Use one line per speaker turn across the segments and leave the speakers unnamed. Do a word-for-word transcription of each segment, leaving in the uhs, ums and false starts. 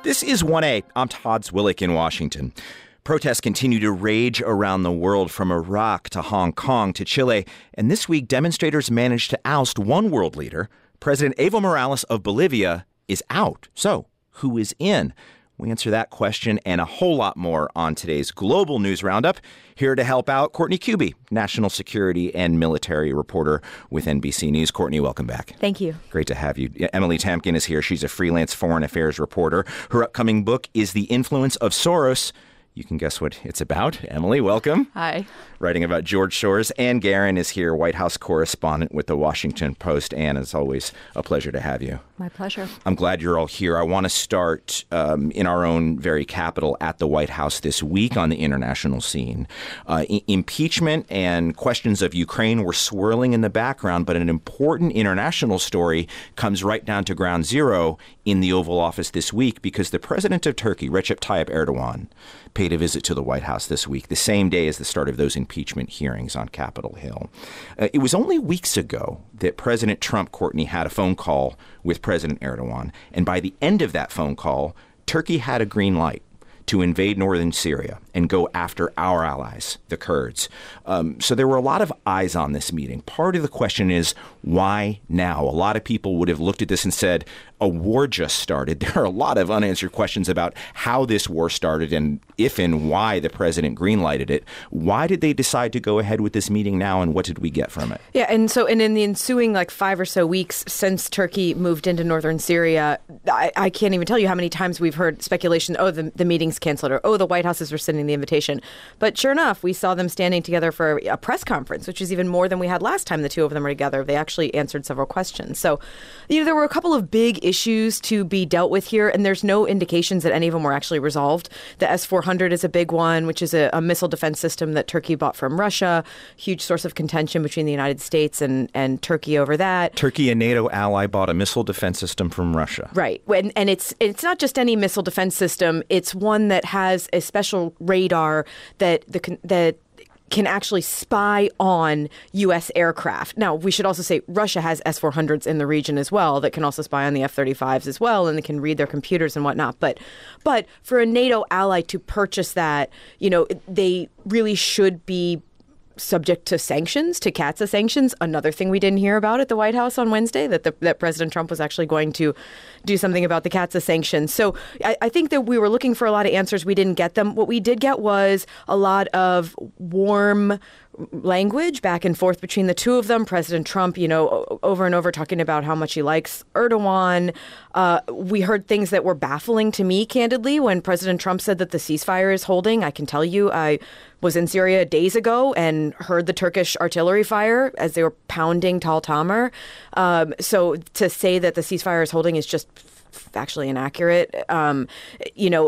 This is one A. I'm Todd Zwillich in Washington. Protests continue to rage around the world, from Iraq to Hong Kong to Chile. And this week, demonstrators managed to oust one world leader. President Evo Morales of Bolivia is out. So, who is in? We answer that question and a whole lot more on today's Global News Roundup. Here to help out, Courtney Kube, national security and military reporter with N B C News. Courtney, welcome back.
Thank you.
Great to have you. Emily Tamkin is here. She's a freelance foreign affairs reporter. Her upcoming book is The Influence of Soros. You can guess what it's about. Emily, welcome.
Hi.
Writing about George Soros. Ann Guerin is here, White House correspondent with The Washington Post. Ann, it's always a pleasure to have you.
My pleasure.
I'm glad you're all here. I want to start um, in our own very capital at the White House this week on the international scene. Uh, I- impeachment and questions of Ukraine were swirling in the background, but an important international story comes right down to ground zero in the Oval Office this week, because the president of Turkey, Recep Tayyip Erdogan, paid a visit to the White House this week, the same day as the start of those impeachment hearings on Capitol Hill. Uh, it was only weeks ago that President Trump, Courtney, had a phone call with President Erdogan. And by the end of that phone call, Turkey had a green light to invade northern Syria and go after our allies, the Kurds. Um, so there were a lot of eyes on this meeting. Part of the question is, why now? A lot of people would have looked at this and said, a war just started. There are a lot of unanswered questions about how this war started and if and why the president greenlighted it. Why did they decide to go ahead with this meeting now, and what did we get from it?
Yeah, and so and in the ensuing like five or so weeks since Turkey moved into northern Syria, I, I can't even tell you how many times we've heard speculation, oh, the, the meeting's canceled, or oh, the White House is rescinding the invitation. But sure enough, we saw them standing together for a press conference, which is even more than we had last time the two of them were together. They actually answered several questions. So, you know, there were a couple of big issues to be dealt with here, and there's no indications that any of them were actually resolved. The S four hundred is a big one, which is a, a missile defense system that Turkey bought from Russia. Huge source of contention between the United States and, and Turkey over that.
Turkey, a NATO ally, bought a missile defense system from Russia.
Right. And, and it's it's not just any missile defense system. It's one that has a special radar that the that can actually spy on U S aircraft. Now, we should also say Russia has S four hundreds in the region as well that can also spy on the F thirty-fives as well, and they can read their computers and whatnot. But but for a NATO ally to purchase that, you know, they really should be subject to sanctions, to CAATSA sanctions. Another thing we didn't hear about at the White House on Wednesday, that the, that President Trump was actually going to do something about the CAATSA sanctions. So I, I think that we were looking for a lot of answers. We didn't get them. What we did get was a lot of warm language back and forth between the two of them. President Trump, you know, over and over talking about how much he likes Erdogan. Uh, we heard things that were baffling to me, candidly, when President Trump said that the ceasefire is holding. I can tell you, I was in Syria days ago and heard the Turkish artillery fire as they were pounding Tal Tamr. Um, so to say that the ceasefire is holding is just factually inaccurate. Um, you know,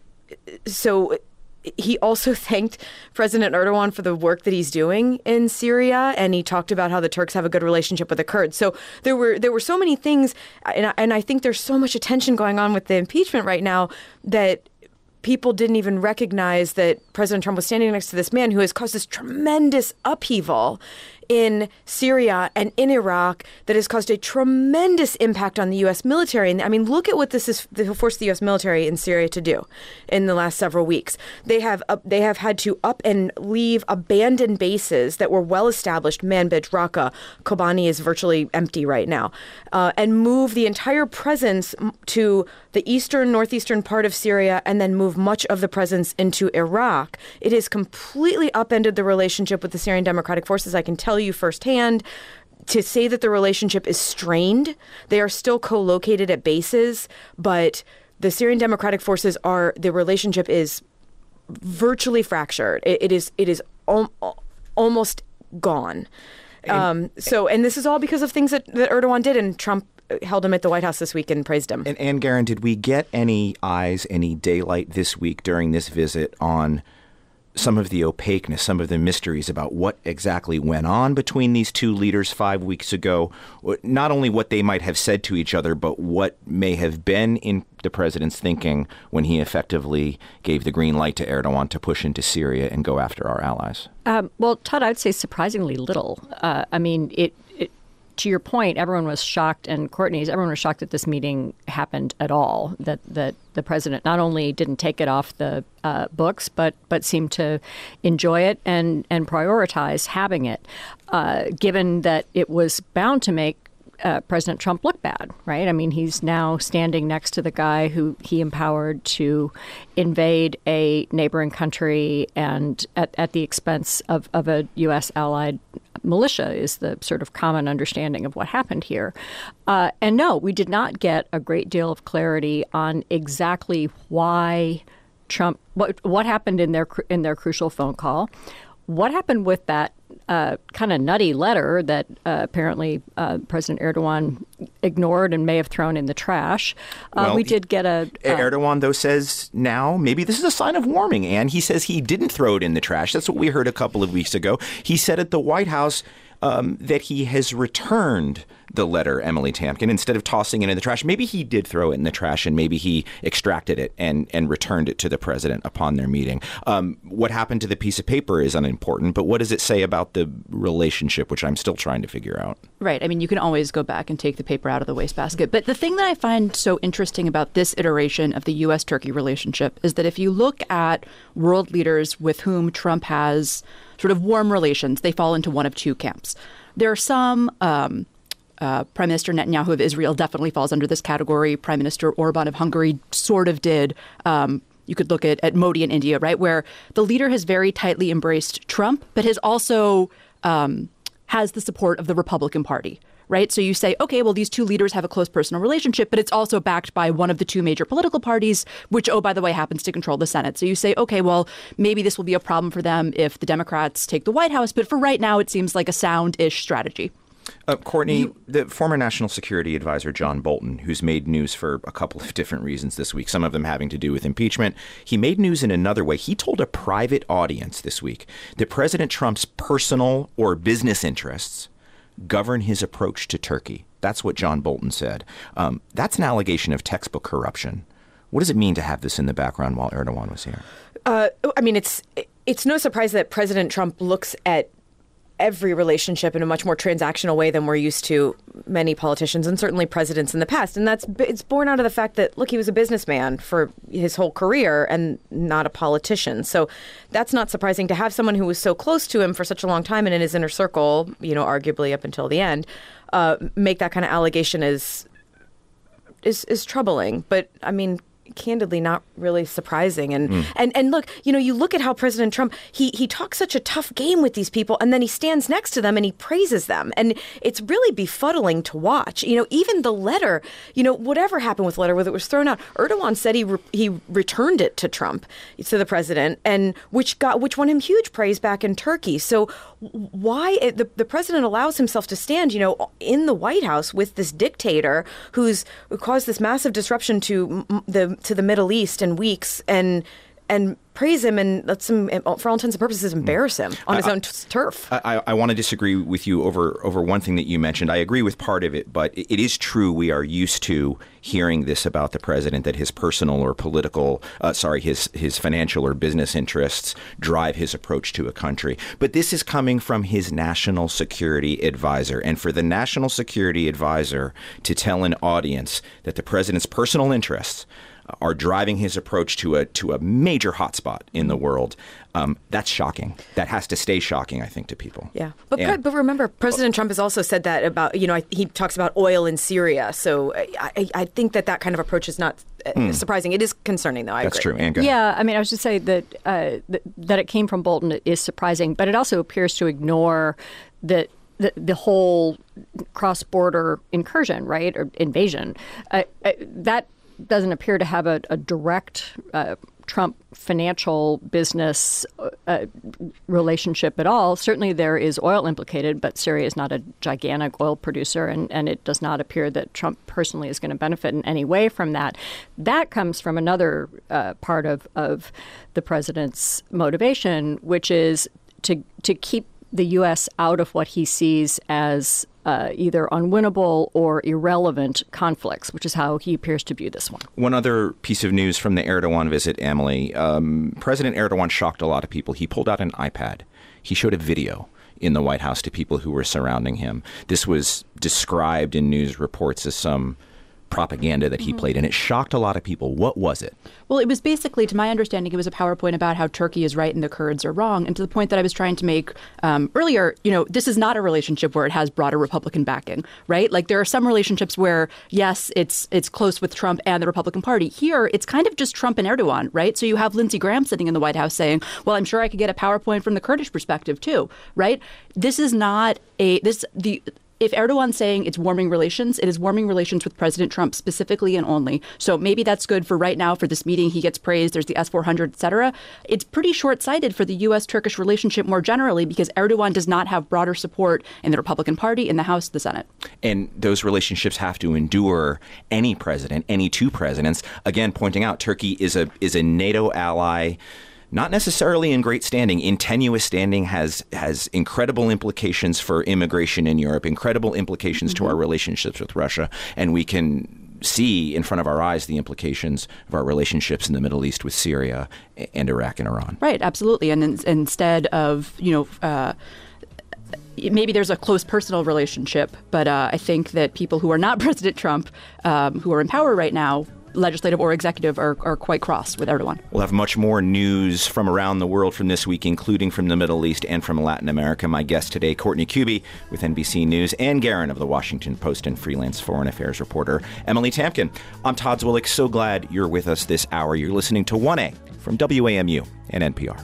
so he also thanked President Erdogan for the work that he's doing in Syria, and he talked about how the Turks have a good relationship with the Kurds. So there were there were so many things, and I, and I think there's so much attention going on with the impeachment right now that people didn't even recognize that President Trump was standing next to this man who has caused this tremendous upheaval in Syria and in Iraq that has caused a tremendous impact on the U S military. And I mean, look at what this is forced the U S military in Syria to do in the last several weeks. They have uh, they have had to up and leave abandoned bases that were well established. Manbij, Raqqa, Kobani is virtually empty right now, uh, and move the entire presence to the eastern, northeastern part of Syria, and then move much of the presence into Iraq. It has completely upended the relationship with the Syrian Democratic Forces. I can tell you firsthand. To say that the relationship is strained, they are still co-located at bases, but the Syrian Democratic Forces are, the relationship is virtually fractured. It, it is it is al- almost gone. And, um, so, and this is all because of things that, that Erdogan did, and Trump held him at the White House this week and praised him.
And Ann Guerin, did we get any eyes, any daylight this week during this visit on some of the opaqueness, some of the mysteries about what exactly went on between these two leaders five weeks ago? Not only what they might have said to each other, but what may have been in the president's thinking when he effectively gave the green light to Erdogan to push into Syria and go after our allies?
Um, well, Todd, I would say surprisingly little. Uh, I mean, it, it to your point, everyone was shocked, and Courtney's, everyone was shocked that this meeting happened at all, that that the president not only didn't take it off the uh, books, but but seemed to enjoy it and, and prioritize having it, uh, given that it was bound to make Uh, President Trump look bad, right? I mean, he's now standing next to the guy who he empowered to invade a neighboring country and at, at the expense of, of a U S allied militia is the sort of common understanding of what happened here. Uh, and no, we did not get a great deal of clarity on exactly why Trump, what what happened in their in their crucial phone call. What happened with that uh, kind of nutty letter that uh, apparently uh, President Erdogan ignored and may have thrown in the trash? Uh,
well,
we did get a... Uh,
Erdogan, though, says now maybe this is a sign of warming, and he says he didn't throw it in the trash. That's what we heard a couple of weeks ago. He said at the White House um, that he has returned the letter, Emily Tamkin, instead of tossing it in the trash. Maybe he did throw it in the trash, and maybe he extracted it and, and returned it to the president upon their meeting. Um, what happened to the piece of paper is unimportant, but what does it say about the relationship, which I'm still trying to figure out?
Right. I mean, you can always go back and take the paper out of the wastebasket. But the thing that I find so interesting about this iteration of the U S Turkey relationship is that if you look at world leaders with whom Trump has sort of warm relations, they fall into one of two camps. There are some... Um, Uh, Prime Minister Netanyahu of Israel definitely falls under this category. Prime Minister Orban of Hungary sort of did. Um, you could look at, at Modi in India, right, where the leader has very tightly embraced Trump, but has also um, has the support of the Republican Party, right? So you say, OK, well, these two leaders have a close personal relationship, but it's also backed by one of the two major political parties, which, oh, by the way, happens to control the Senate. So you say, OK, well, maybe this will be a problem for them if the Democrats take the White House. But for right now, it seems like a sound-ish strategy.
Uh, Courtney, you, the former National Security Advisor John Bolton, who's made news for a couple of different reasons this week, some of them having to do with impeachment, he made news in another way. He told a private audience this week that President Trump's personal or business interests govern his approach to Turkey. That's what John Bolton said. Um, that's an allegation of textbook corruption. What does it mean to have this in the background while Erdogan was here?
Uh, I mean, it's it's no surprise that President Trump looks at every relationship in a much more transactional way than we're used to many politicians and certainly presidents in the past. And that's it's born out of the fact that, look, he was a businessman for his whole career and not a politician. So that's not surprising to have someone who was so close to him for such a long time and in his inner circle, you know, arguably up until the end, uh, make that kind of allegation is, is, is troubling. But I mean, candidly, not really surprising. And, mm. and and look, you know, you look at how President Trump, he he talks such a tough game with these people, and then he stands next to them and he praises them. And it's really befuddling to watch. You know, even the letter, you know, whatever happened with the letter, whether it was thrown out, Erdogan said he re- he returned it to Trump, to the president, and which got which won him huge praise back in Turkey. So why it, the, the president allows himself to stand, you know, in the White House with this dictator who's who caused this massive disruption to the to the Middle East in weeks and and praise him and let's him, for all intents and purposes, embarrass him on his I, own t- turf.
I, I want to disagree with you over over one thing that you mentioned. I agree with part of it, but it, it is true we are used to hearing this about the president, that his personal or political, uh, sorry, his his financial or business interests drive his approach to a country. But this is coming from his national security advisor. And for the national security advisor to tell an audience that the president's personal interests are driving his approach to a to a major hotspot in the world. Um, that's shocking. That has to stay shocking, I think, to people.
Yeah. But and, but remember, President Trump has also said that about, you know, he talks about oil in Syria. So I, I think that that kind of approach is not mm. surprising. It is concerning, though. I
That's
agree.
true. Anne, go ahead.
Yeah. I mean, I was just saying that, uh, that that it came from Bolton is surprising, but it also appears to ignore that the, the whole cross-border incursion, right, or invasion. Uh, uh, that doesn't appear to have a, a direct uh, Trump financial business uh, relationship at all. Certainly there is oil implicated, but Syria is not a gigantic oil producer, and, and it does not appear that Trump personally is going to benefit in any way from that. That comes from another uh, part of, of the president's motivation, which is to to keep the U S out of what he sees as uh, either unwinnable or irrelevant conflicts, which is how he appears to view this one.
One other piece of news from the Erdogan visit, Emily. Um, President Erdogan shocked a lot of people. He pulled out an iPad. He showed a video. in the White House to people who were surrounding him. This was described in news reports as some propaganda that he mm-hmm. played, and it shocked a lot of people. What was it?
Well, it was basically, to my understanding, it was a PowerPoint about how Turkey is right and the Kurds are wrong. And to the point that I was trying to make um, earlier, you know, this is not a relationship where it has broader Republican backing, right? Like there are some relationships where, yes, it's it's close with Trump and the Republican Party. Here, it's kind of just Trump and Erdogan, right? So you have Lindsey Graham sitting in the White House saying, well, I'm sure I could get a PowerPoint from the Kurdish perspective too, right? This is not a, this, the, if Erdogan's saying it's warming relations, it is warming relations with President Trump specifically and only. So maybe that's good for right now for this meeting. He gets praised. There's the S four hundred, et cetera. It's pretty short-sighted for the U S Turkish relationship more generally because Erdogan does not have broader support in the Republican Party, in the House, the Senate.
And those relationships have to endure any president, any two presidents. Again, pointing out Turkey is a is a NATO ally. Not necessarily in great standing. In tenuous standing has has incredible implications for immigration in Europe, incredible implications mm-hmm. to our relationships with Russia. And we can see in front of our eyes the implications of our relationships in the Middle East with Syria and Iraq and Iran.
Right, absolutely. And in, instead of, you know, uh, maybe there's a close personal relationship, but uh, I think that people who are not President Trump, um, who are in power right now, legislative or executive, are, are quite cross with Erdogan.
We'll have much more news from around the world from this week, including from the Middle East and from Latin America. My guest today, Courtney Kube with N B C News, Ann Guerin of the Washington Post and freelance foreign affairs reporter Emily Tamkin. I'm Todd Zwillich. So glad you're with us this hour. You're listening to one A from W A M U and N P R.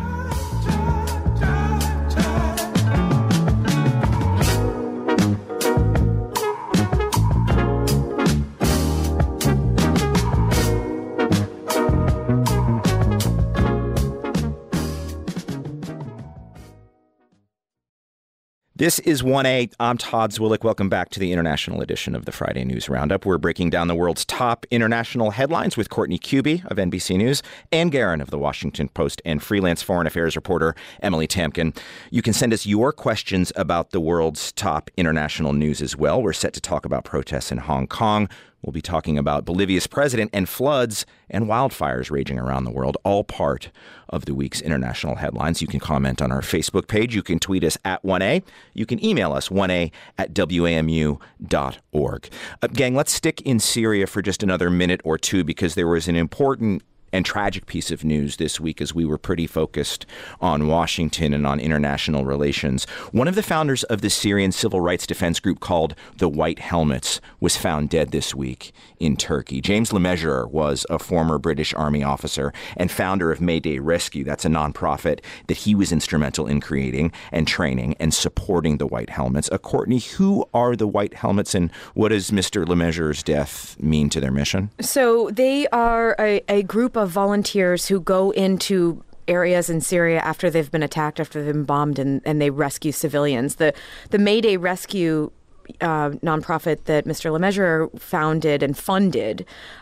This is one A. I'm Todd Zwillich. Welcome back to the international edition of the Friday News Roundup. We're breaking down the world's top international headlines with Courtney Kube of N B C News, Ann Guerin of the Washington Post, and freelance foreign affairs reporter Emily Tamkin. You can send us your questions about the world's top international news as well. We're set to talk about protests in Hong Kong. We'll be talking about Bolivia's president and floods and wildfires raging around the world, all part of the week's international headlines. You can comment on our Facebook page. You can tweet us at one A. You can email us one A at W A M U dot org. Uh, gang, let's stick in Syria for just another minute or two because there was an important and tragic piece of news this week as we were pretty focused on Washington and on international relations. One of the founders of the Syrian civil rights defense group called the White Helmets was found dead this week in Turkey. James LeMessurier was a former British Army officer and founder of Mayday Rescue. That's a nonprofit that he was instrumental in creating and training and supporting the White Helmets. Uh, Courtney, who are the White Helmets and what does Mister LeMessurier's death mean to their mission?
So they are a, a group of volunteers who go into areas in Syria after they've been attacked, after they've been bombed, and, and they rescue civilians. The the Mayday Rescue uh, nonprofit that Mister LeMessurier founded and funded,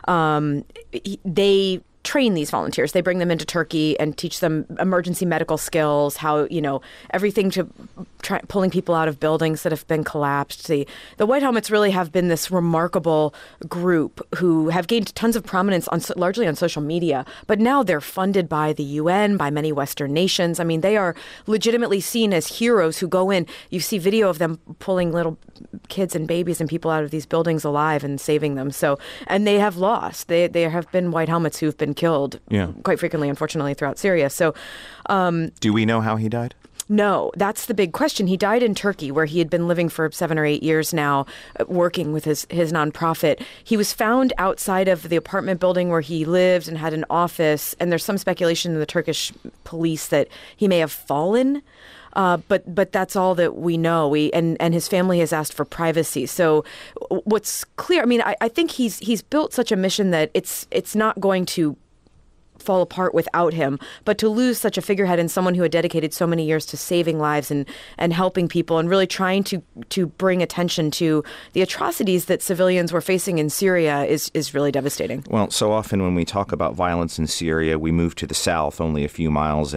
um, they train these volunteers. They bring them into Turkey and teach them emergency medical skills, how, you know, everything to try, pulling people out of buildings that have been collapsed. The, the White Helmets really have been this remarkable group who have gained tons of prominence on largely on social media, but now they're funded by the U N, by many Western nations. I mean, they are legitimately seen as heroes who go in. You see video of them pulling little kids and babies and people out of these buildings alive and saving them. So, and they have lost. They, they have been White Helmets who've been killed yeah. quite frequently, unfortunately, throughout Syria. So, um,
do we know how he died?
No, that's the big question. He died in Turkey, where he had been living for seven or eight years now, working with his, his nonprofit. He was found outside of the apartment building where he lived and had an office. And there's some speculation in the Turkish police that he may have fallen. Uh, but but that's all that we know. We and, and his family has asked for privacy. So what's clear, I mean, I, I think he's he's built such a mission that it's it's not going to fall apart without him. But to lose such a figurehead and someone who had dedicated so many years to saving lives and, and helping people and really trying to to bring attention to the atrocities that civilians were facing in Syria is, is really devastating.
Well, so often when we talk about violence in Syria, we move to the south only a few miles and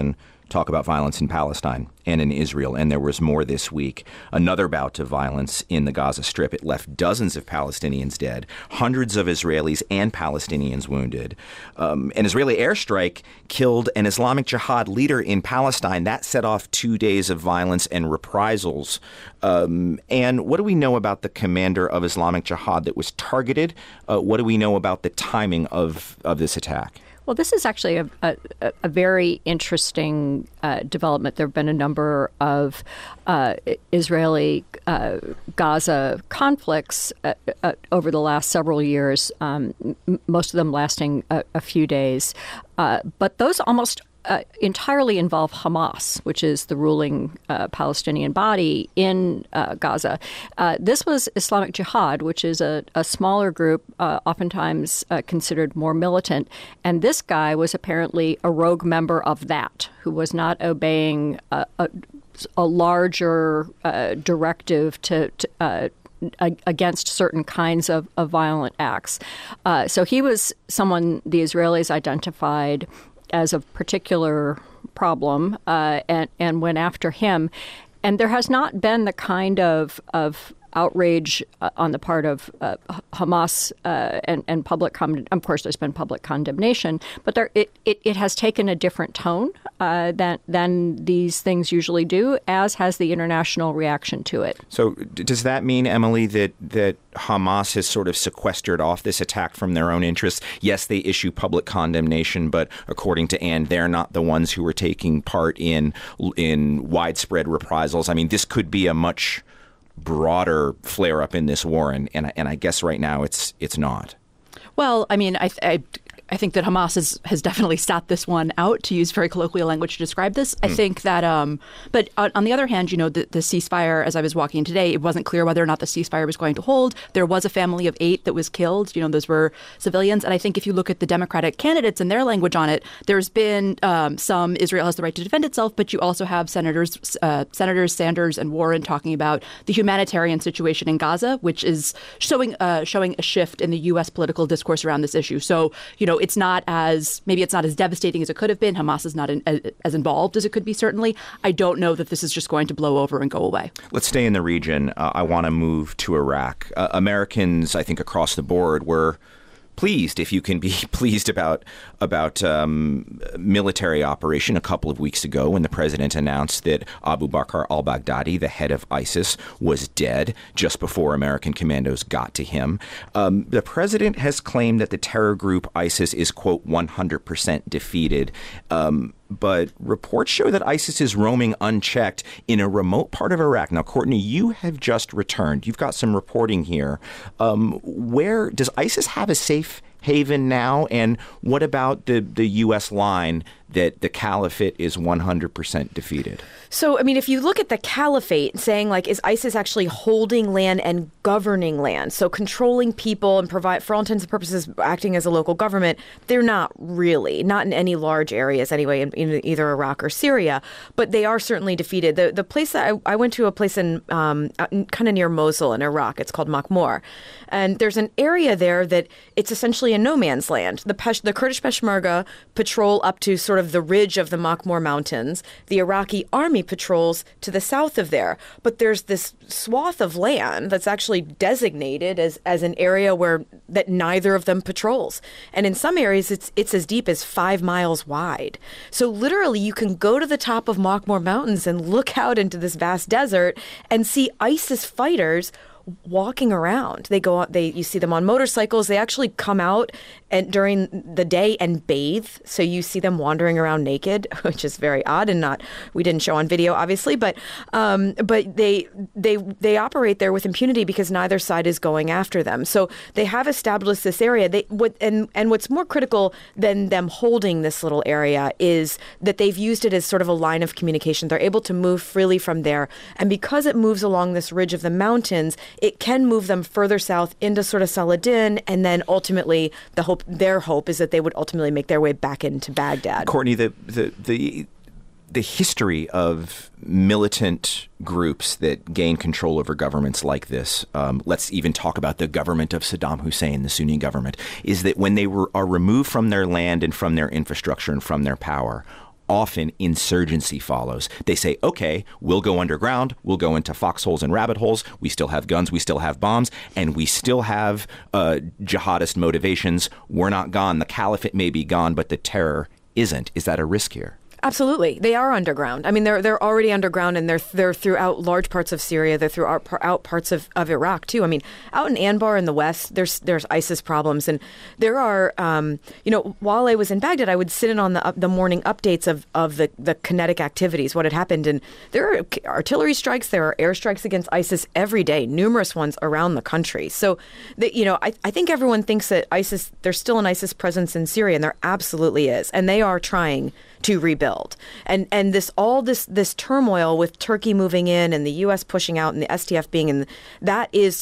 talk about violence in Palestine and in Israel, and there was more this week. Another bout of violence in the Gaza Strip. It left dozens of Palestinians dead, hundreds of Israelis and Palestinians wounded. Um, an Israeli airstrike killed an Islamic Jihad leader in Palestine. That set off two days of violence and reprisals. Um, and what do we know about the commander of Islamic Jihad that was targeted? Uh, what do we know about the timing of, of this attack?
Well, this is actually a, a, a very interesting uh, development. There have been a number of uh, Israeli uh, Gaza conflicts uh, uh, over the last several years, um, m- most of them lasting a, a few days. Uh, but those almost Uh, entirely involve Hamas, which is the ruling uh, Palestinian body in uh, Gaza. Uh, this was Islamic Jihad, which is a, a smaller group, uh, oftentimes uh, considered more militant. And this guy was apparently a rogue member of that, who was not obeying a, a, a larger uh, directive to, to uh, against certain kinds of, of violent acts. Uh, so he was someone the Israelis identified as a particular problem uh, and, and went after him. And there has not been the kind of, of outrage uh, on the part of uh, Hamas uh, and, and public con- of course, there's been public condemnation, but there it, it, it has taken a different tone uh, than, than these things usually do, as has the international reaction to it.
So d- does that mean, Emily, that, that Hamas has sort of sequestered off this attack from their own interests? Yes, they issue public condemnation, but according to Anne, they're not the ones who are taking part in in widespread reprisals. I mean, this could be a much broader flare-up in this war, and, and and I guess right now it's it's not.
Well, I mean, I, I I think that Hamas has, has definitely sat this one out, to use very colloquial language to describe this. Mm. I think that, um, but on, on the other hand, you know, the, the ceasefire, as I was walking today, it wasn't clear whether or not the ceasefire was going to hold. There was a family of eight that was killed. You know, those were civilians. And I think if you look at the Democratic candidates and their language on it, there's been um, some Israel has the right to defend itself, but you also have Senators, uh, Senators Sanders and Warren talking about the humanitarian situation in Gaza, which is showing uh, showing a shift in the U S political discourse around this issue. So, you know, it's not as maybe it's not as devastating as it could have been. Hamas is not in, as, as involved as it could be, certainly. I don't know that this is just going to blow over and go away.
Let's stay in the region. Uh, I want to move to Iraq. Uh, Americans, I think, across the board were pleased, if you can be pleased about about um, military operation a couple of weeks ago when the president announced that Abu Bakr al-Baghdadi, the head of ISIS, was dead just before American commandos got to him. Um, the president has claimed that the terror group ISIS is, quote, one hundred percent defeated. Um, But reports show that ISIS is roaming unchecked in a remote part of Iraq. Now, Courtney, you have just returned. You've got some reporting here. Um, where does ISIS have a safe haven now? And what about the, the U S line that the caliphate is one hundred percent defeated?
So, I mean, if you look at the caliphate, saying, like, is ISIS actually holding land and governing land? So controlling people and provide, for all intents and purposes, acting as a local government, they're not really, not in any large areas anyway, in, in either Iraq or Syria, but they are certainly defeated. The the place that I, I went to, a place in, um, kind of near Mosul in Iraq, it's called Makhmur. And there's an area there that it's essentially a no man's land. The, Pesh, the Kurdish Peshmerga patrol up to sort of the ridge of the Makhmur Mountains. The Iraqi army patrols to the south of there. But there's this swath of land that's actually designated as, as an area where that neither of them patrols. And in some areas, it's it's as deep as five miles wide. So literally, you can go to the top of Makhmur Mountains and look out into this vast desert and see ISIS fighters walking around. They go out, they you see them on motorcycles. They actually come out and during the day and bathe. So you see them wandering around naked, which is very odd and not we didn't show on video, obviously, but um, but they they they operate there with impunity because neither side is going after them. So they have established this area. They what and and what's more critical than them holding this little area is that they've used it as sort of a line of communication. They're able to move freely from there, and because it moves along this ridge of the mountains, it can move them further south into sort of Saladin, and then ultimately the hope, their hope is that they would ultimately make their way back into Baghdad.
Courtney, the the the, the history of militant groups that gain control over governments like this, um, let's even talk about the government of Saddam Hussein, the Sunni government, is that when they were, are removed from their land and from their infrastructure and from their power, often insurgency follows. They say, okay, we'll go underground, we'll go into foxholes and rabbit holes, we still have guns, we still have bombs, and we still have uh, jihadist motivations. We're not gone. The caliphate may be gone, but the terror isn't. Is that a risk here?
Absolutely. They are underground. I mean, they're they're already underground, and they're they're throughout large parts of Syria. They're throughout out parts of, of Iraq, too. I mean, out in Anbar in the west, there's there's ISIS problems. And there are, um, you know, while I was in Baghdad, I would sit in on the the morning updates of, of the, the kinetic activities, what had happened. And there are artillery strikes, there are airstrikes against ISIS every day, numerous ones around the country. So, the, you know, I, I think everyone thinks that ISIS, there's still an ISIS presence in Syria, and there absolutely is. And they are trying to rebuild. And and this all this this turmoil with Turkey moving in and the U S pushing out and the S T F being in, that is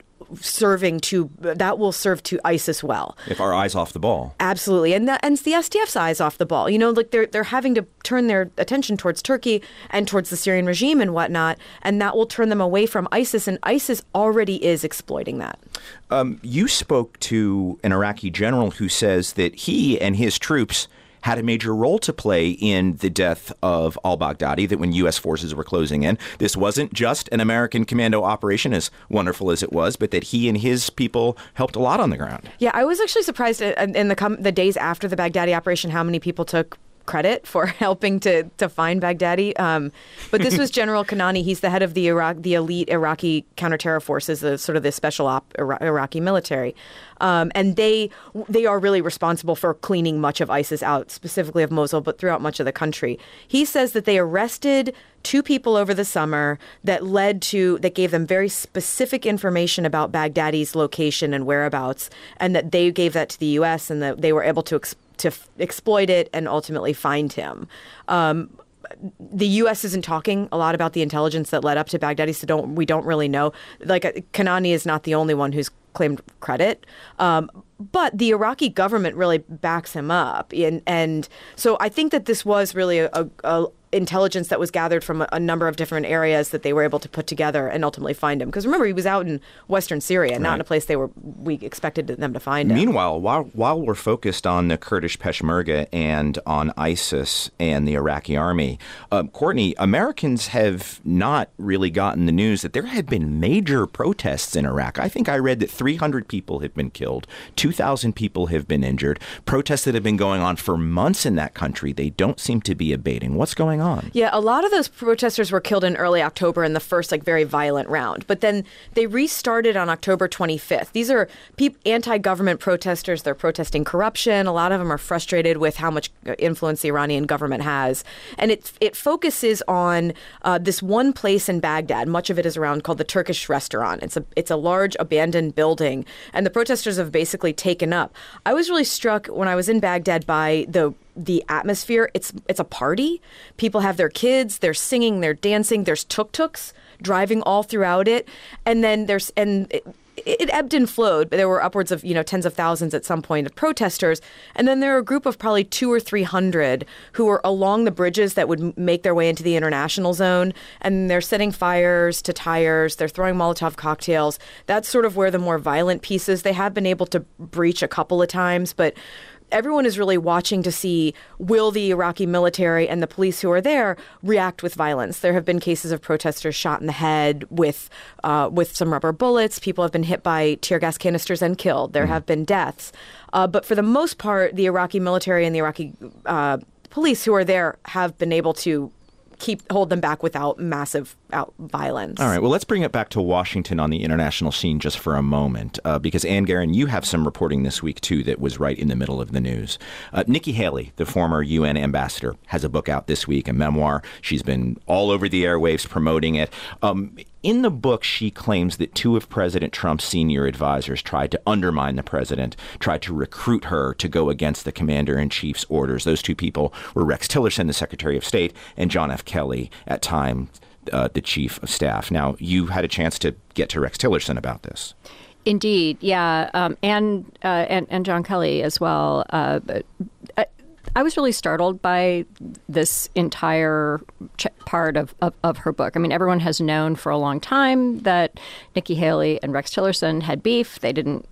serving to, that will serve to ISIS well.
If our eyes off the ball.
Absolutely. And that, and it's the S T F's eyes off the ball. You know, like they're they're having to turn their attention towards Turkey and towards the Syrian regime and whatnot, and that will turn them away from ISIS, and ISIS already is exploiting that.
Um, you spoke to an Iraqi general who says that he and his troops had a major role to play in the death of al-Baghdadi, that when U S forces were closing in, this wasn't just an American commando operation, as wonderful as it was, but that he and his people helped a lot on the ground.
Yeah, I was actually surprised in the com- the days after the Baghdadi operation how many people took credit for helping to to find Baghdadi. Um, but this was General Kanani. He's the head of the Iraq, the elite Iraqi counterterror forces, the sort of the special op Ira- Iraqi military. Um, and they they are really responsible for cleaning much of ISIS out, specifically of Mosul, but throughout much of the country. He says that they arrested two people over the summer that led to, that gave them very specific information about Baghdadi's location and whereabouts, and that they gave that to the U S and that they were able to explain to f- exploit it and ultimately find him. Um, the U S isn't talking a lot about the intelligence that led up to Baghdadi, so don't we don't really know. Like, uh, Kanani is not the only one who's claimed credit, um, but the Iraqi government really backs him up. And, and so I think that this was really a, a, a intelligence that was gathered from a, a number of different areas that they were able to put together and ultimately find him. Because remember, he was out in Western Syria, right, not in a place they were we expected them to find him.
Meanwhile, while while we're focused on the Kurdish Peshmerga and on ISIS and the Iraqi army, uh, Courtney, Americans have not really gotten the news that there had been major protests in Iraq. I think I read that three hundred people have been killed, two thousand people have been injured, protests that have been going on for months in that country. They don't seem to be abating. What's going on?
Yeah, a lot of those protesters were killed in early October in the first, like, very violent round. But then they restarted on October twenty-fifth. These are pe- anti-government protesters. They're protesting corruption. A lot of them are frustrated with how much influence the Iranian government has. And it it focuses on uh, this one place in Baghdad. Much of it is around, called the Turkish Restaurant. It's a it's a large abandoned building, and the protesters have basically taken up. I was really struck when I was in Baghdad by the the atmosphere. It's it's a party. People have their kids, they're singing, they're dancing, there's tuk-tuks driving all throughout it. And then there's, and it, it ebbed and flowed, but there were upwards of, you know, tens of thousands at some point of protesters. And then there are a group of probably two or three hundred who were along the bridges that would make their way into the international zone. And they're setting fires to tires. They're throwing Molotov cocktails. That's sort of where the more violent pieces, they have been able to breach a couple of times, but everyone is really watching to see, will the Iraqi military and the police who are there react with violence? There have been cases of protesters shot in the head with uh, with some rubber bullets. People have been hit by tear gas canisters and killed. There mm. have been deaths. Uh, but for the most part, the Iraqi military and the Iraqi uh, police who are there have been able to keep hold them back without massive out violence.
All right. Well, let's bring it back to Washington on the international scene just for a moment, uh, because, Ann Guerin, you have some reporting this week, too, that was right in the middle of the news. Uh, Nikki Haley, the former U N ambassador, has a book out this week, a memoir. She's been all over the airwaves promoting it. Um, in the book, she claims that two of President Trump's senior advisors tried to undermine the president, tried to recruit her to go against the commander-in-chief's orders. Those two people were Rex Tillerson, the Secretary of State, and John F. Kelly, at time uh, the chief of staff. Now, you had a chance to get to Rex Tillerson about this.
Indeed, yeah, um, and, uh, and and John Kelly as well. Uh, but, uh, I was really startled by this entire ch- part of, of, of her book. I mean, everyone has known for a long time that Nikki Haley and Rex Tillerson had beef. They didn't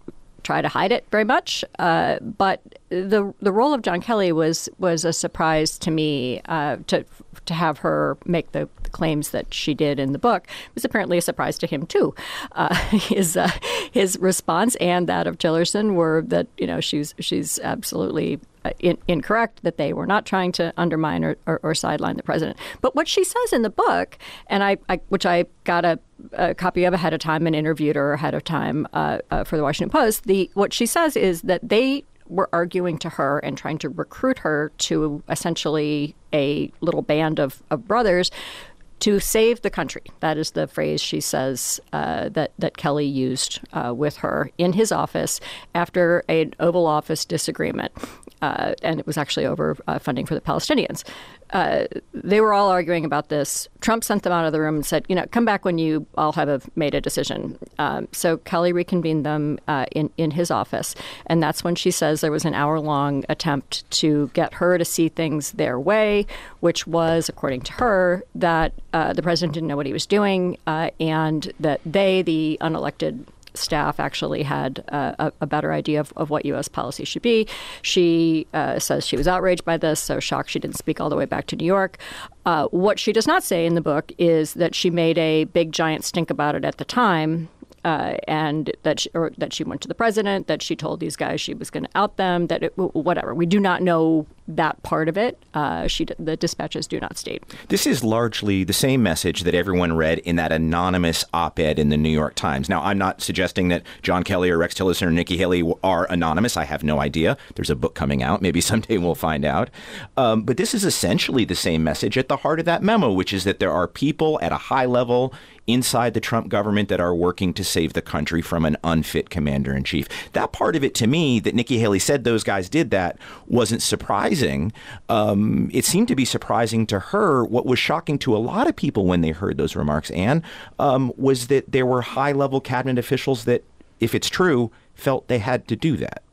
try to hide it very much. Uh, but the the role of John Kelly was was a surprise to me. Uh, to to have her make the, the claims that she did in the book it was apparently a surprise to him too. Uh, his uh, his response and that of Tillerson were that you know she's she's absolutely uh, in, incorrect, that they were not trying to undermine or, or, or sideline the president. But what she says in the book, and I, I which I got a, a copy of ahead of time and interviewed her ahead of time uh, uh, for the Washington Post, the what she says is that they were arguing to her and trying to recruit her to essentially a little band of, of brothers to save the country. That is the phrase she says uh, that, that Kelly used uh, with her in his office after an Oval Office disagreement. Uh, and it was actually over uh, funding for the Palestinians. Uh, they were all arguing about this. Trump sent them out of the room and said, you know, come back when you all have made a decision. Um, so Kelly reconvened them uh, in, in his office. And that's when she says there was an hour-long attempt to get her to see things their way, which was, according to her, that uh, the president didn't know what he was doing uh, and that they, the unelected staff, actually had uh, a, a better idea of, of what U S policy should be. She uh, says she was outraged by this, so shocked she didn't speak all the way back to New York. Uh, what she does not say in the book is that she made a big, giant stink about it at the time. Uh, and that she, or that she went to the president, that she told these guys she was going to out them, that it, whatever. We do not know that part of it. Uh, she, the dispatches do not state.
This is largely the same message that everyone read in that anonymous op-ed in the New York Times. Now, I'm not suggesting that John Kelly or Rex Tillerson or Nikki Haley are anonymous. I have no idea. There's a book coming out. Maybe someday we'll find out. Um, but this is essentially the same message at the heart of that memo, which is that there are people at a high level inside the Trump government that are working to save the country from an unfit commander-in-chief. That part of it, to me, that Nikki Haley said those guys did that, wasn't surprising. Um, it seemed to be surprising to her. What was shocking to a lot of people when they heard those remarks, Anne, um, was that there were high-level cabinet officials that, if it's true, felt they had to do that.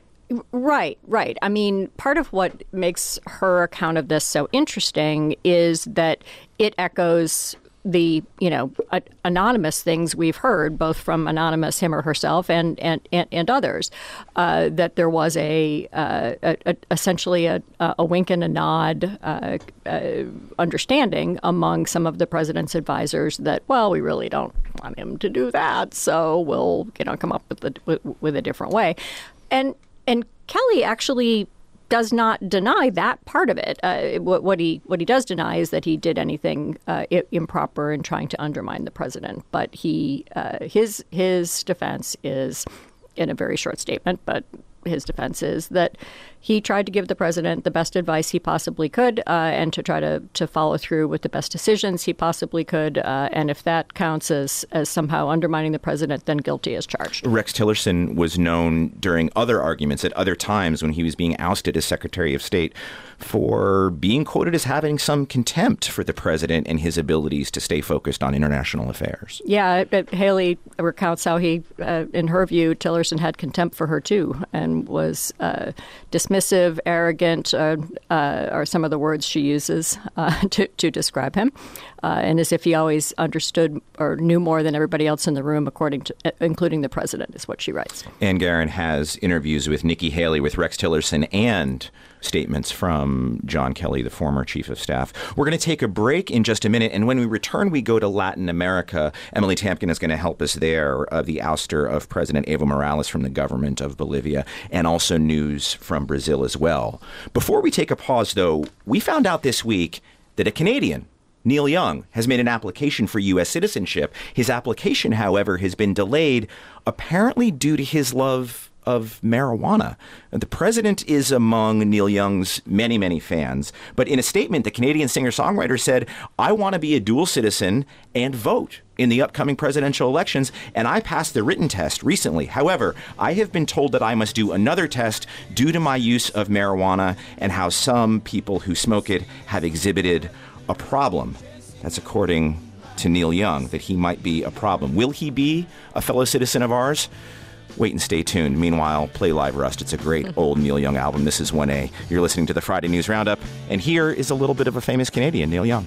Right, right. I mean, part of what makes her account of this so interesting is that it echoes the, you know, a- anonymous things we've heard, both from anonymous, him or herself, and and, and, and others, uh, that there was a, uh, a, a essentially a, a wink and a nod uh, uh, understanding among some of the president's advisors that, well, we really don't want him to do that, so we'll, you know, come up with a, with, with a different way. And and Kelly actually does not deny that part of it. Uh, what, what he what he does deny is that he did anything uh, I- improper in trying to undermine the president. But he uh, his his defense is, in a very short statement, but his defense is that he tried to give the president the best advice he possibly could uh, and to try to, to follow through with the best decisions he possibly could. Uh, and if that counts as, as somehow undermining the president, then guilty as charged.
Rex Tillerson was known during other arguments at other times when he was being ousted as Secretary of State for being quoted as having some contempt for the president and his abilities to stay focused on international affairs.
Yeah, but Haley recounts how he, uh, in her view, Tillerson had contempt for her, too, and was uh, dismissive, arrogant, uh, uh, are some of the words she uses uh, to, to describe him, uh, and as if he always understood or knew more than everybody else in the room, according to, uh, including the president, is what she writes.
Anne Guerin has interviews with Nikki Haley, with Rex Tillerson, and statements from John Kelly, the former chief of staff. We're going to take a break in just a minute, and when we return, we go to Latin America. Emily Tampkin is going to help us there, uh, the ouster of President Evo Morales from the government of Bolivia, and also news from Brazil as well. Before we take a pause, though, we found out this week that a Canadian, Neil Young, has made an application for U S citizenship. His application, however, has been delayed, apparently due to his love of marijuana. The president is among Neil Young's many, many fans. But in a statement, the Canadian singer-songwriter said, I want to be a dual citizen and vote in the upcoming presidential elections, and I passed the written test recently. However, I have been told that I must do another test due to my use of marijuana and how some people who smoke it have exhibited a problem. That's according to Neil Young, that he might be a problem. Will he be a fellow citizen of ours? Wait and stay tuned. Meanwhile, play Live Rust. It's a great old Neil Young album. This is one A. You're listening to the Friday News Roundup, and here is a little bit of a famous Canadian, Neil Young.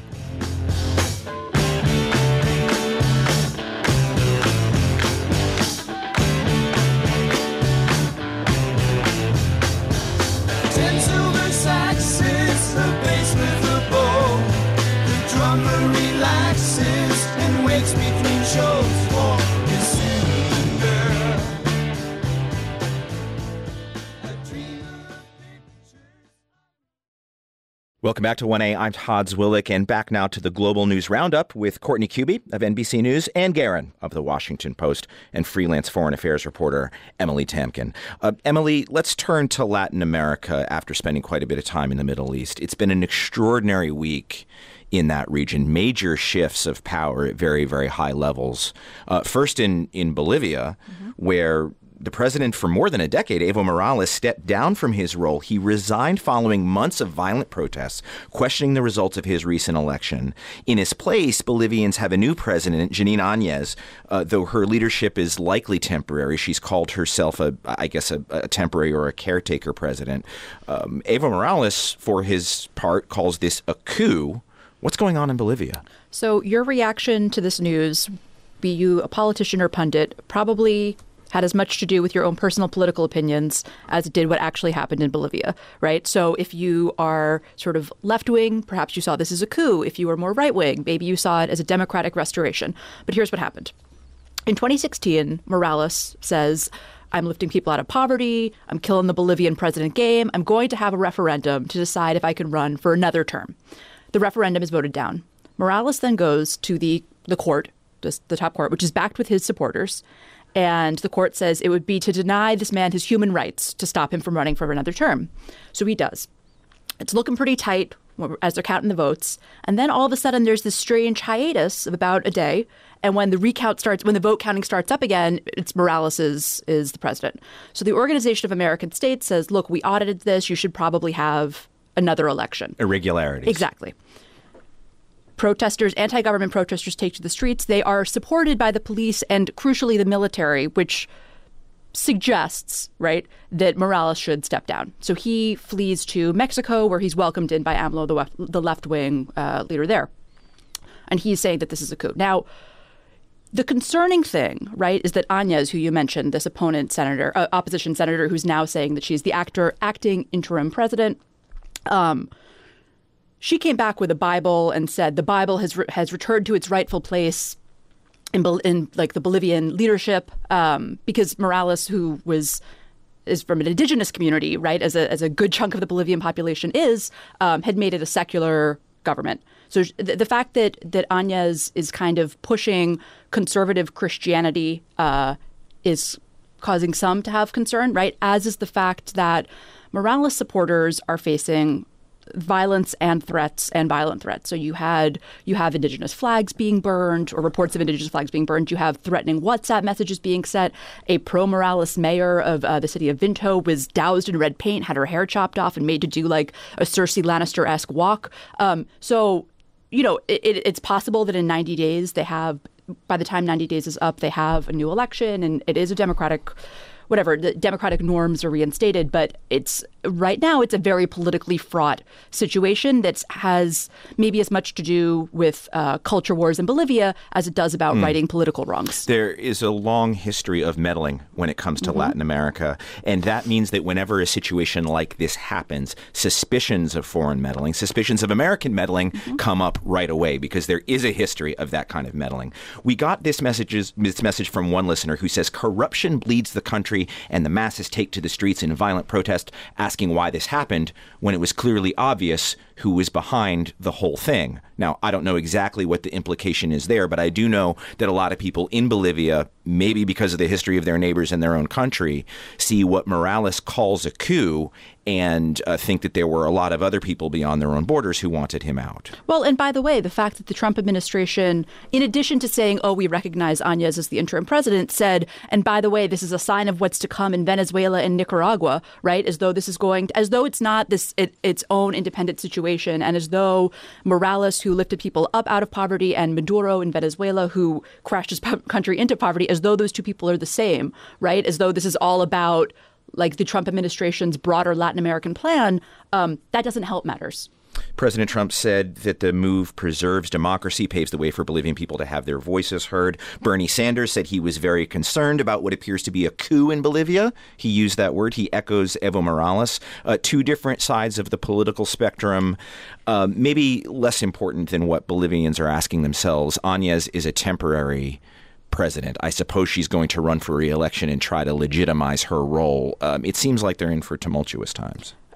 Welcome back to one A. I'm Todd Zwillich, and back now to the Global News Roundup with Courtney Kube of N B C News and Guerin of The Washington Post and freelance foreign affairs reporter Emily Tamkin. Uh, Emily, let's turn to Latin America after spending quite a bit of time in the Middle East. It's been an extraordinary week in that region, major shifts of power at very, very high levels. Uh, first in, in Bolivia, mm-hmm. where the president for more than a decade, Evo Morales, stepped down from his role. He resigned following months of violent protests, questioning the results of his recent election. In his place, Bolivians have a new president, Janine Áñez, uh, though her leadership is likely temporary. She's called herself, a, I guess, a, a temporary or a caretaker president. Um, Evo Morales, for his part, calls this a coup. What's going on in Bolivia?
So your reaction to this news, be you a politician or pundit, probably had as much to do with your own personal political opinions as it did what actually happened in Bolivia, right? So if you are sort of left-wing, perhaps you saw this as a coup. If you were more right-wing, maybe you saw it as a democratic restoration. But here's what happened. In twenty sixteen, Morales says, I'm lifting people out of poverty. I'm killing the Bolivian president game. I'm going to have a referendum to decide if I can run for another term. The referendum is voted down. Morales then goes to the, the court, the, the top court, which is backed with his supporters. And the court says it would be to deny this man his human rights to stop him from running for another term. So he does. It's looking pretty tight as they're counting the votes. And then all of a sudden there's this strange hiatus of about a day. And when the recount starts, when the vote counting starts up again, it's Morales is, is the president. So the Organization of American States says, look, we audited this. You should probably have another election.
Irregularities.
Exactly. Protesters, anti-government protesters take to the streets. They are supported by the police and, crucially, the military, which suggests, right, that Morales should step down. So he flees to Mexico, where he's welcomed in by AMLO, the, left, the left-wing uh, leader there. And he's saying that this is a coup. Now, the concerning thing, right, is that Áñez, who you mentioned, this opponent senator, uh, opposition senator, who's now saying that she's the actor, acting interim president, um, she came back with a Bible and said the Bible has re- has returned to its rightful place in, Bol- in like the Bolivian leadership, um, because Morales, who was is from an indigenous community, right, as a as a good chunk of the Bolivian population is, um, had made it a secular government. So th- the fact that that Áñez is kind of pushing conservative Christianity uh, is causing some to have concern, right? As is the fact that Morales supporters are facing violence and threats and violent threats. So you had you have indigenous flags being burned or reports of indigenous flags being burned. You have threatening WhatsApp messages being sent. A pro-Morales mayor of uh, the city of Vinto was doused in red paint, had her hair chopped off and made to do like a Cersei Lannister-esque walk. Um, so, you know, it, it, it's possible that in ninety days they have, by the time ninety days is up, they have a new election and it is a democratic whatever, the democratic norms are reinstated. But it's right now it's a very politically fraught situation that has maybe as much to do with uh, culture wars in Bolivia as it does about mm. righting political wrongs.
There is a long history of meddling when it comes to mm-hmm. Latin America. And that means that whenever a situation like this happens, suspicions of foreign meddling, suspicions of American meddling mm-hmm. come up right away because there is a history of that kind of meddling. We got this message, this message from one listener who says corruption bleeds the country and the masses take to the streets in violent protest, asking why this happened when it was clearly obvious who was behind the whole thing. Now, I don't know exactly what the implication is there, but I do know that a lot of people in Bolivia, maybe because of the history of their neighbors in their own country, see what Morales calls a coup and uh, think that there were a lot of other people beyond their own borders who wanted him out.
Well, and by the way, the fact that the Trump administration, in addition to saying, oh, we recognize Áñez as the interim president, said, and by the way, this is a sign of what's to come in Venezuela and Nicaragua, right? As though this is going, to, as though it's not this it, its own independent situation, and as though Morales, who lifted people up out of poverty, and Maduro in Venezuela, who crashed his country into poverty, as though those two people are the same, right? As though this is all about like the Trump administration's broader Latin American plan. Um, that doesn't help matters.
President Trump said that the move preserves democracy, paves the way for Bolivian people to have their voices heard. Bernie Sanders said he was very concerned about what appears to be a coup in Bolivia. He used that word. He echoes Evo Morales. Uh, two different sides of the political spectrum, uh, maybe less important than what Bolivians are asking themselves. Áñez is a temporary president. I suppose she's going to run for re-election and try to legitimize her role. Um, it seems like they're in for tumultuous times.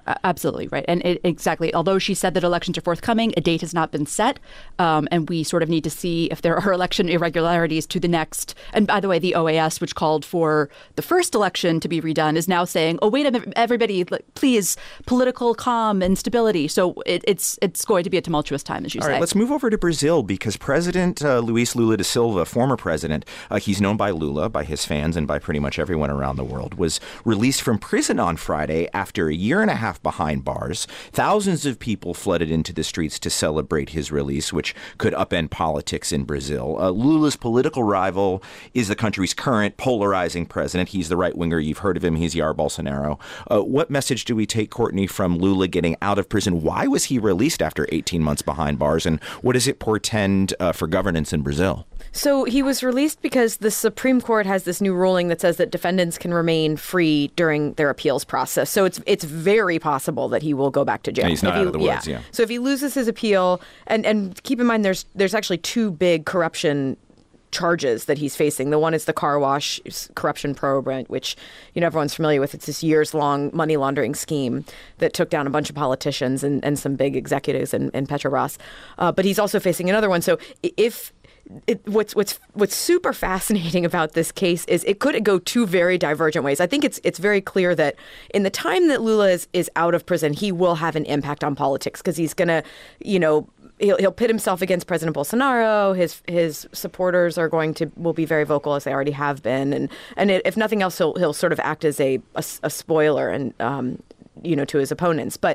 Uh, absolutely, right. And it, exactly, although she said that elections are forthcoming, a date has not been set. Um, and we sort of need to see if there are election irregularities to the next. And by the way, the O A S, which called for the first election to be redone, is now saying, oh, wait a minute, everybody, please, political calm and stability. So it, it's it's going to be a tumultuous time, as you
All
say.
right, let's move over to Brazil, because President uh, Luis Lula da Silva, former president, uh, he's known by Lula, by his fans, and by pretty much everyone around the world, was released from prison on Friday after a year and a half behind bars. Thousands of people flooded into the streets to celebrate his release, which could upend politics in Brazil. Uh, Lula's political rival is the country's current polarizing president. He's the right-winger. You've heard of him. He's Jair Bolsonaro. Uh, what message do we take, Courtney, from Lula getting out of prison? Why was he released after eighteen months behind bars? And what does it portend uh, for governance in Brazil?
So he was released because the Supreme Court has this new ruling that says that defendants can remain free during their appeals process. So it's it's very possible that he will go back to jail.
And he's not
if
out
he,
of the woods, yeah. yeah.
So if he loses his appeal, and, and keep in mind there's there's actually two big corruption charges that he's facing. The one is the car wash corruption probe, which, you know, everyone's familiar with. It's this years-long money laundering scheme that took down a bunch of politicians and, and some big executives in, in Petrobras. Uh, but he's also facing another one. So if It, what's what's what's super fascinating about this case is it could go two very divergent ways. I think it's it's very clear that in the time that Lula is, is out of prison, he will have an impact on politics, because he's going to, you know, he'll he'll pit himself against President Bolsonaro. His his supporters are going to will be very vocal, as they already have been, and and it, if nothing else, he'll he'll sort of act as a a, a spoiler and um, you know, to his opponents. But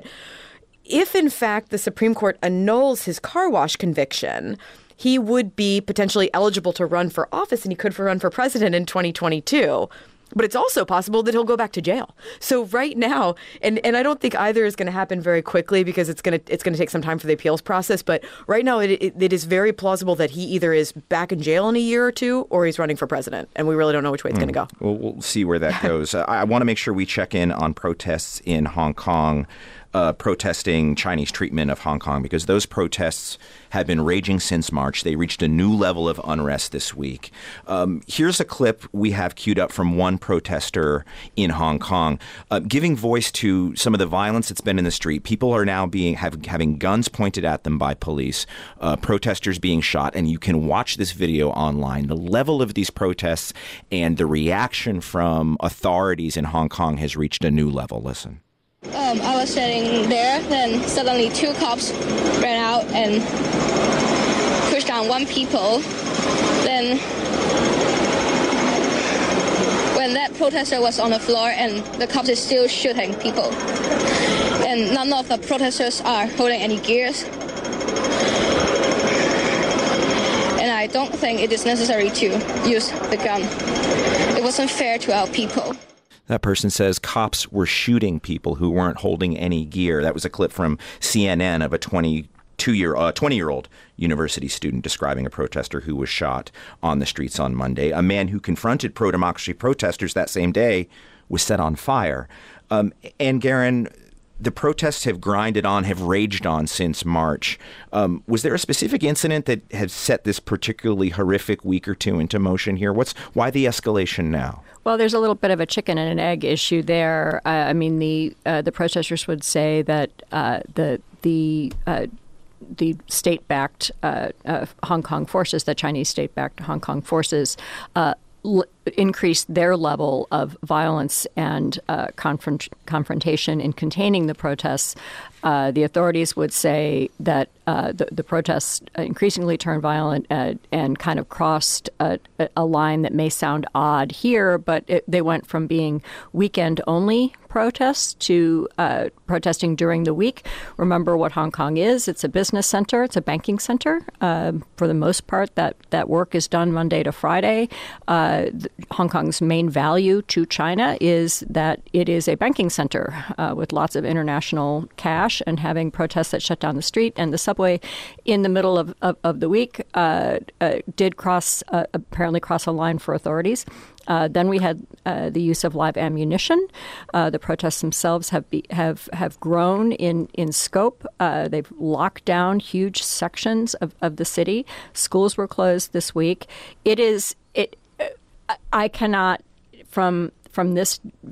if in fact the Supreme Court annuls his car wash conviction, he would be potentially eligible to run for office, and he could run for president in twenty twenty-two. But it's also possible that he'll go back to jail. So right now, and, and I don't think either is going to happen very quickly, because it's going to it's going to take some time for the appeals process. But right now, it, it, it is very plausible that he either is back in jail in a year or two, or he's running for president. And we really don't know which way it's mm. going to go.
Well, we'll see where that goes. uh, I want to make sure we check in on protests in Hong Kong. Uh, protesting Chinese treatment of Hong Kong, because those protests have been raging since March. They reached a new level of unrest this week. Um, here's a clip we have queued up from one protester in Hong Kong, uh, giving voice to some of the violence that's been in the street. People are now being have, having guns pointed at them by police, uh, protesters being shot, and you can watch this video online. The level of these protests and the reaction from authorities in Hong Kong has reached a new level. Listen.
Um, I was sitting there, then suddenly two cops ran out and pushed down one people. Then when that protester was on the floor, and the cops is still shooting people. And none of the protesters are holding any gears. And I don't think it is necessary to use the gun. It wasn't fair to our people.
That person says cops were shooting people who weren't holding any gear. That was a clip from C N N of a twenty-two-year, uh, twenty-year-old university student describing a protester who was shot on the streets on Monday. A man who confronted pro-democracy protesters that same day was set on fire. Um, and Garen, the protests have grinded on, have raged on since March. Um, was there a specific incident that has set this particularly horrific week or two into motion here? What's why the escalation now?
Well, there's a little bit of a chicken and an egg issue there. Uh, I mean, the uh, the protesters would say that uh, the the uh, the state-backed uh, uh, Hong Kong forces, the Chinese state-backed Hong Kong forces, uh, l- increased their level of violence and uh, confront- confrontation in containing the protests. Uh, the authorities would say that uh, the, the protests increasingly turned violent uh, and kind of crossed a, a line that may sound odd here, but it, they went from being weekend-only protests to uh, protesting during the week. Remember what Hong Kong is. It's a business center. It's a banking center. Uh, for the most part, that, that work is done Monday to Friday. Uh, Hong Kong's main value to China is that it is a banking center uh, with lots of international cash, and having protests that shut down the street and the subway in the middle of, of, of the week uh, uh, did cross, uh, apparently cross a line for authorities. Uh, then we had uh, the use of live ammunition. Uh, the protests themselves have be, have have grown in in scope. Uh, they've locked down huge sections of, of the city. Schools were closed this week. It is it. I cannot from from this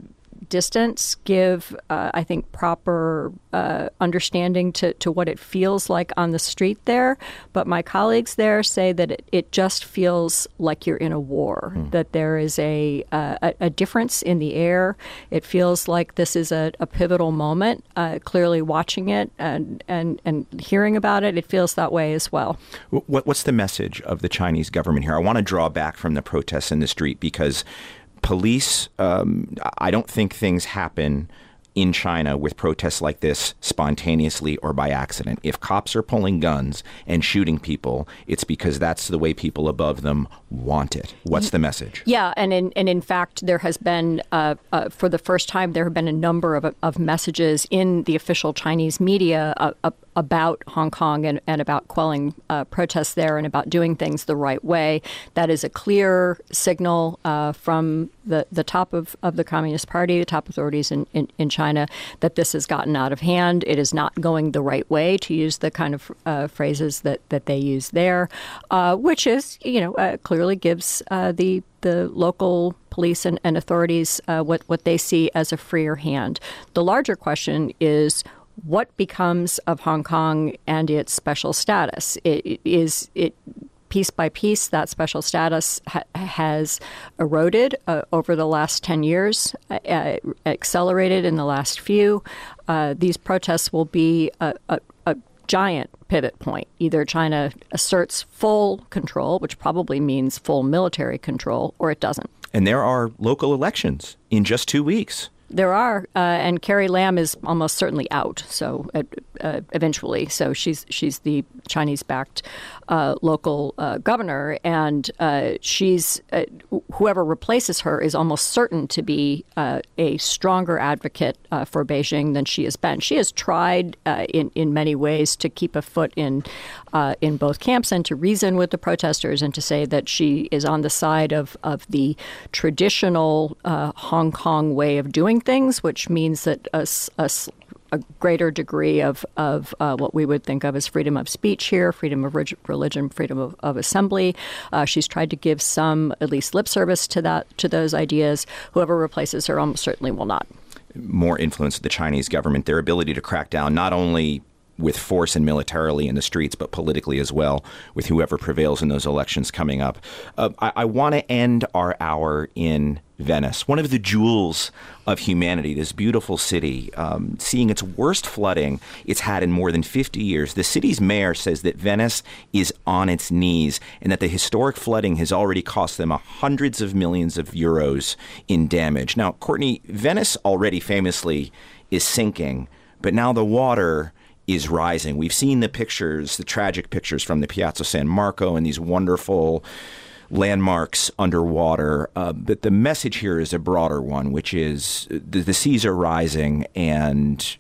distance, give, uh, I think, proper uh, understanding to, to what it feels like on the street there. But my colleagues there say that it, it just feels like you're in a war, mm. that there is a, uh, a a difference in the air. It feels like this is a, a pivotal moment. Uh, clearly watching it and, and, and hearing about it, it feels that way as well.
What, what's the message of the Chinese government here? I want to draw back from the protests in the street because police, um, I don't think things happen in China with protests like this spontaneously or by accident. If cops are pulling guns and shooting people, it's because that's the way people above them want it. What's the message?
Yeah, and in, and in fact, there has been, uh, uh, for the first time, there have been a number of, of messages in the official Chinese media uh, uh, about Hong Kong and, and about quelling uh, protests there and about doing things the right way. That is a clear signal uh, from the, the top of, of the Communist Party, the top authorities in, in, in China, that this has gotten out of hand. It is not going the right way, to use the kind of uh, phrases that, that they use there, uh, which is, you know, uh, clearly gives uh, the the local police and, and authorities uh, what, what they see as a freer hand. The larger question is, what becomes of Hong Kong and its special status? It, is it piece by piece that special status ha- has eroded uh, over the last ten years, uh, accelerated in the last few. Uh, these protests will be a, a, a giant pivot point. Either China asserts full control, which probably means full military control, or it doesn't.
And there are local elections in just two weeks.
There are, uh, and Carrie Lam is almost certainly out. So uh, uh, eventually, so she's she's the Chinese-backed uh, local uh, governor, and uh, she's uh, whoever replaces her is almost certain to be uh, a stronger advocate uh, for Beijing than she has been. She has tried uh, in in many ways to keep a foot in uh, in both camps and to reason with the protesters and to say that she is on the side of of the traditional uh, Hong Kong way of doing things, which means that a, a, a greater degree of, of uh, what we would think of as freedom of speech here, freedom of religion, freedom of, of assembly. Uh, she's tried to give some, at least lip service to that, to those ideas. Whoever replaces her almost certainly will not.
More influence of the Chinese government, their ability to crack down not only with force and militarily in the streets, but politically as well, with whoever prevails in those elections coming up. Uh, I, I want to end our hour in Venice, one of the jewels of humanity, this beautiful city, um, seeing its worst flooding it's had in more than fifty years. The city's mayor says that Venice is on its knees and that the historic flooding has already cost them hundreds of millions of euros in damage. Now, Courtney, Venice already famously is sinking, but now the water is rising. We've seen the pictures, the tragic pictures from the Piazza San Marco and these wonderful landmarks underwater. Uh, but the message here is a broader one, which is the, the seas are rising, and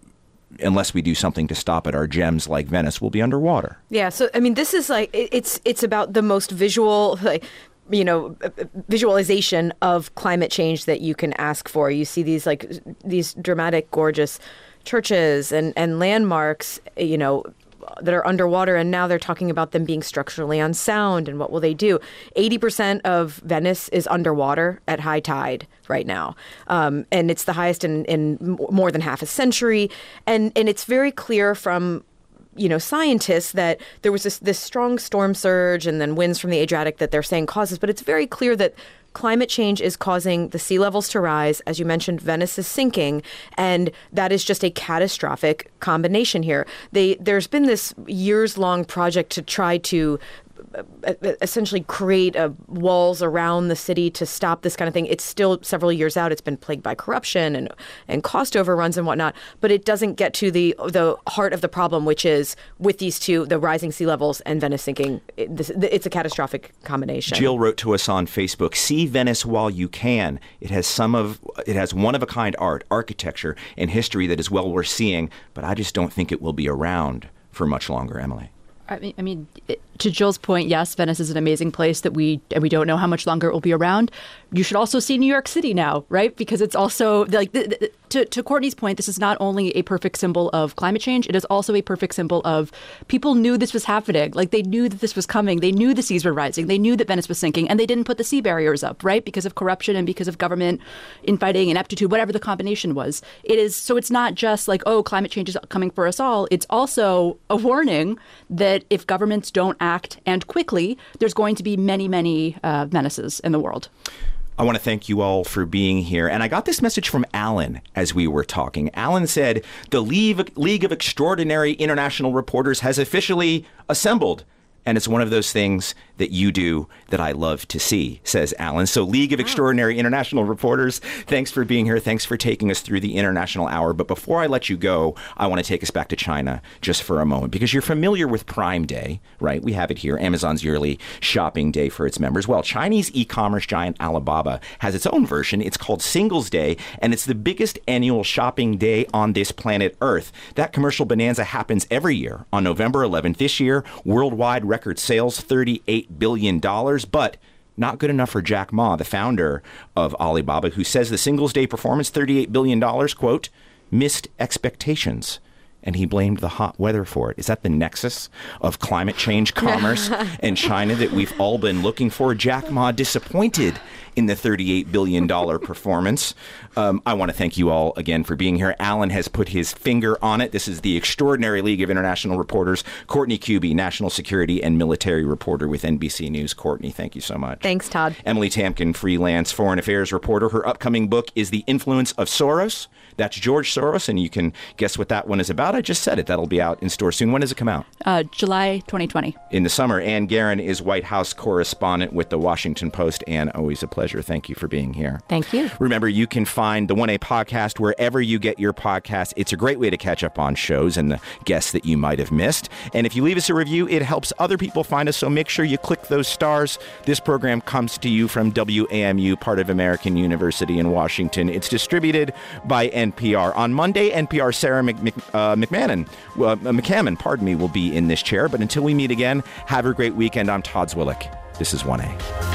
unless we do something to stop it, our gems like Venice will be underwater.
Yeah. So, I mean, this is like, it's it's about the most visual, like, you know, visualization of climate change that you can ask for. You see these like these dramatic, gorgeous churches and, and landmarks, you know, that are underwater, and now they're talking about them being structurally unsound, and what will they do? eighty percent of Venice is underwater at high tide right now, um, and it's the highest in, in more than half a century, and, and it's very clear from, you know, scientists that there was this, this strong storm surge and then winds from the Adriatic that they're saying causes, but it's very clear that climate change is causing the sea levels to rise. As you mentioned, Venice is sinking, and that is just a catastrophic combination here. They, there's been this years-long project to try to essentially create uh, walls around the city to stop this kind of thing. It's still several years out. It's been plagued by corruption and and cost overruns and whatnot. But it doesn't get to the the heart of the problem, which is with these two, the rising sea levels and Venice sinking. It, this, it's a catastrophic combination.
Jill wrote to us on Facebook, "See Venice while you can. It has some of it has one of a kind art, architecture, and history that is well worth seeing. But I just don't think it will be around for much longer." Emily.
I mean, I mean, it, to Jill's point, yes, Venice is an amazing place that we and we don't know how much longer it will be around. You should also see New York City now, right? Because it's also like the, the, to, to Courtney's point, this is not only a perfect symbol of climate change, it is also a perfect symbol of people knew this was happening. Like they knew that this was coming. They knew the seas were rising. They knew that Venice was sinking, and they didn't put the sea barriers up, right? Because of corruption and because of government infighting, ineptitude, whatever the combination was. It is so it's not just like, oh, climate change is coming for us all. It's also a warning that if governments don't act and quickly, there's going to be many, many uh, menaces in the world.
I want to thank you all for being here. And I got this message from Alan as we were talking. Alan said, the League of Extraordinary International Reporters has officially assembled. And it's one of those things that you do that I love to see, says Alan. So League of Extraordinary International Reporters, thanks for being here. Thanks for taking us through the International Hour. But before I let you go, I want to take us back to China just for a moment, because you're familiar with Prime Day, right? We have it here, Amazon's yearly shopping day for its members. Well, Chinese e-commerce giant Alibaba has its own version. It's called Singles Day, and it's the biggest annual shopping day on this planet Earth. That commercial bonanza happens every year on November eleventh. This year, worldwide record sales, thirty-eight billion dollars, but not good enough for Jack Ma, the founder of Alibaba, who says the Singles Day performance, thirty-eight billion dollars, quote, missed expectations. And he blamed the hot weather for it. Is that the nexus of climate change, commerce, and China that we've all been looking for? Jack Ma disappointed in the thirty-eight billion dollars performance. Um, I want to thank you all again for being here. Alan has put his finger on it. This is the Extraordinary League of International Reporters. Courtney Kube, national security and military reporter with N B C News. Courtney, thank you so much.
Thanks, Todd.
Emily Tamkin, freelance foreign affairs reporter. Her upcoming book is The Influence of Soros. That's George Soros, and you can guess what that one is about. I just said it. That'll be out in stores soon. When does it come out?
Uh, July twenty twenty.
In the summer. Ann Guerin is White House correspondent with The Washington Post. Ann, always a pleasure. Thank you for being here.
Thank you.
Remember, you can find the one A podcast wherever you get your podcasts. It's a great way to catch up on shows and the guests that you might have missed. And if you leave us a review, it helps other people find us, so make sure you click those stars. This program comes to you from W A M U, part of American University in Washington. It's distributed by N P R. On Monday, N P R's Sarah Mc, Mc, uh, McMahon, uh, McCammon, pardon me, will be in this chair. But until we meet again, have a great weekend. I'm Todd Zwillich. This is one A.